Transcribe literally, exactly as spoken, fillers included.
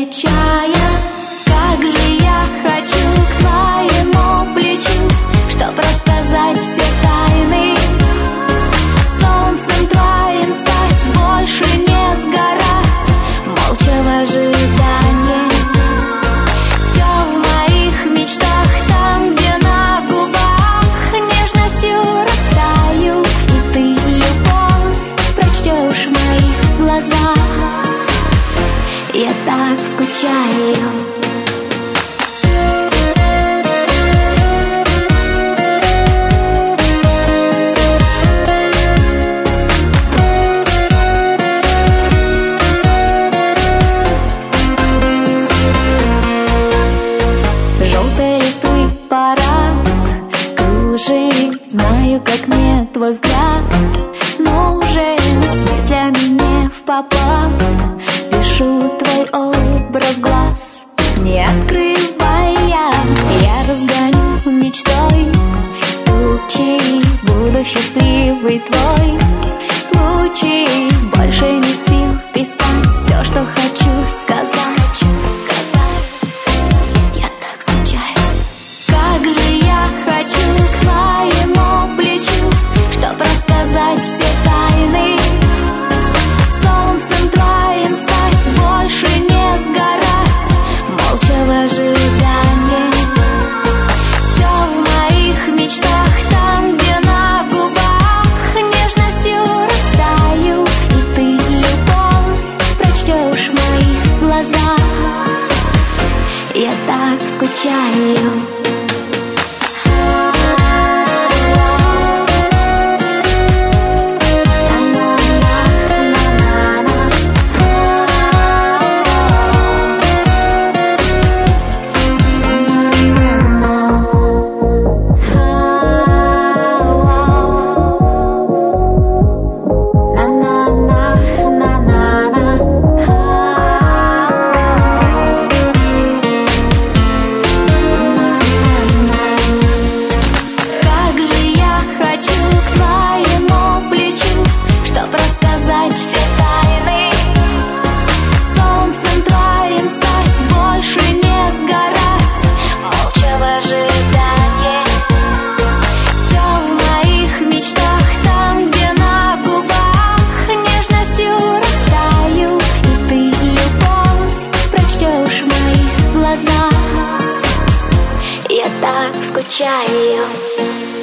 замечая, как же я хочу к твоему плечу, чтоб рассказать все тайны. Солнцем твоим стать, больше не сгорать, молча в ожидании. Все в моих мечтах, там, где на губах нежностью растаю, и ты любовь прочтешь в моих глазах. Я так скучаю. Желтые листы парад кружит, знаю, как мне твой взгляд нужен, с мыслями не впопад. Пишу твой образ глаз, не открывая, я разгоню мечтой тучи, буду счастливый твой случай. Больше нет сил писать все, что хочу сказать. Я так скучаю. Как же я хочу к твоему плечу, чтоб рассказать все тайны. Солнцем твоим стать, больше не сгорать, молча в ожидании. Все в моих мечтах, там, где на губах нежностью растаю, и ты любовь прочтешь в моих глазах. Я так скучаю. Я так скучаю.